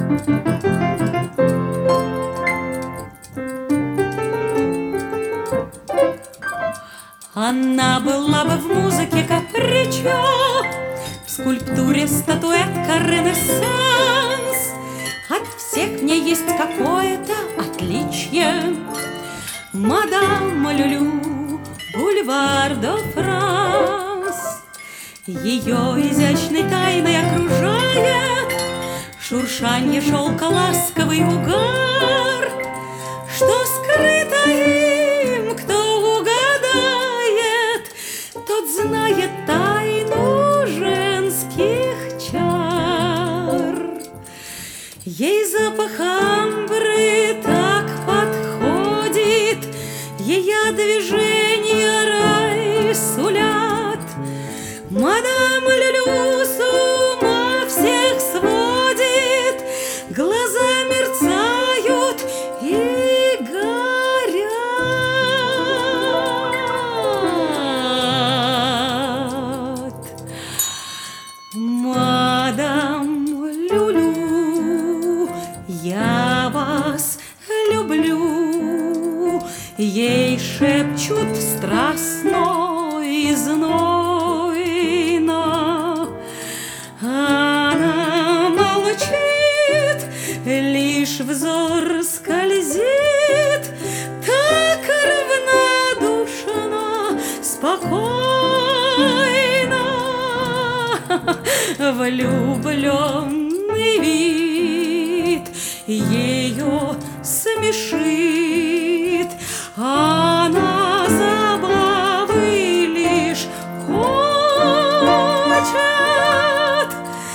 Она была бы в музыке капричо, в скульптуре статуэтка Ренессанс. От всех в ней есть какое-то отличие. Мадам Люлю, бульвар де Франс. Ее изящной тайной окружает шуршанье шелка, ласковый угар. Что скрыто им, кто угадает, тот знает тайну женских чар. Ей запах амбры так подходит, ее движения рай сулят. Мадам Люлю с ума всех сводит, глаза мерцают и горят. Мадам Люлю, я вас люблю, ей шепчут страстно и знойно. Она молчит, лишь взор скользит, так равнодушно, спокойно. Влюбленный вид ее смешит, она забавы лишь хочет.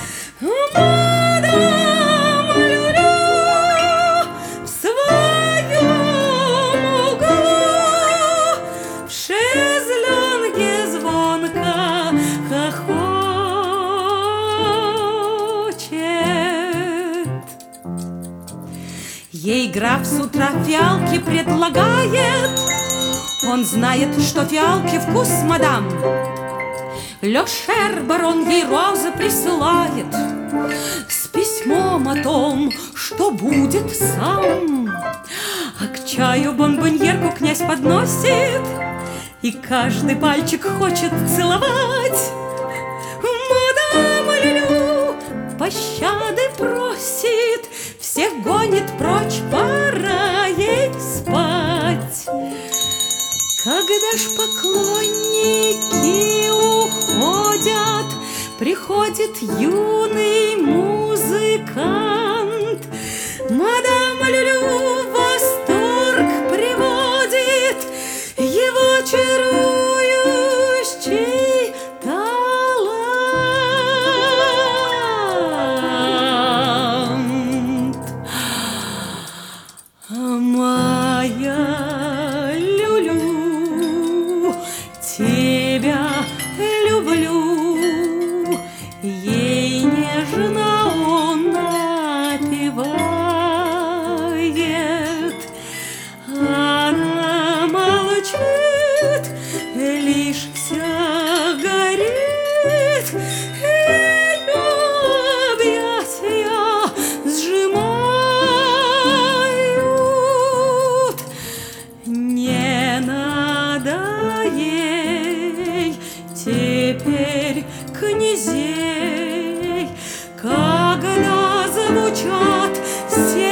Мадам Люлю в своем углу в шезлонге звонко хохочет. Ей граф с утра фиалки предлагает, он знает, что фиалки вкус мадам. Ле Шер, барон, ей розы присылает с письмом о том, что будет сам. А к чаю бонбоньерку князь подносит, и каждый пальчик хочет целовать. Мадам Люлю пощады просит, всех гонит прочь, пора ей спать. Когда ж поклонники уходят, приходит юный музыкант. Мадам Люлю в восторг приводит его чарующий талант. Моя тебя люблю, ей нежно он напевает. Она молчит, лишь вся горит, ее объятия сжимают. Не надо ей теперь князей, когда звучат все